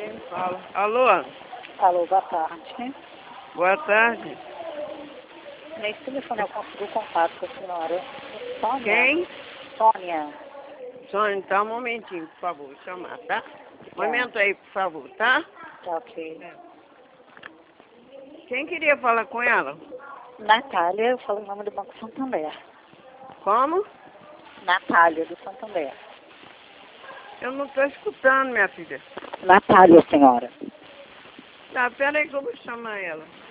Ninguém fala. Alô? Alô, boa tarde. Boa tarde. Nesse telefone eu consegui contato com a senhora Sônia. Quem? Sônia. Sônia, tá um momentinho, por favor, vou chamar, tá? Um momento aí, por favor, tá? Tá ok. Quem queria falar com ela? Natália, eu falo em nome do Banco Santander. Como? Natália, do Santander. Eu não tô escutando, minha filha. Natália, senhora. Tá, pera aí que eu vou chamar ela.